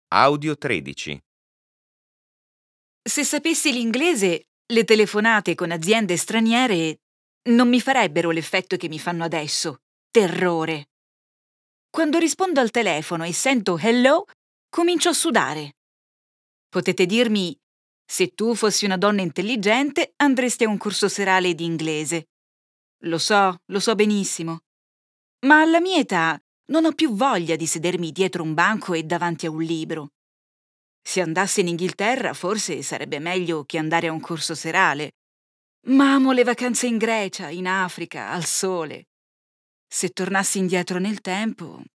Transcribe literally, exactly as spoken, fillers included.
Audio tredici. Se sapessi l'inglese, le telefonate con aziende straniere non mi farebbero l'effetto che mi fanno adesso. Terrore. Quando rispondo al telefono e sento hello, comincio a sudare. Potete dirmi, se tu fossi una donna intelligente, andresti a un corso serale di inglese. Lo so, lo so benissimo. Ma alla mia età non ho più voglia di sedermi dietro un banco e davanti a un libro. Se andassi in Inghilterra forse sarebbe meglio che andare a un corso serale. Ma amo le vacanze in Grecia, in Africa, al sole. Se tornassi indietro nel tempo,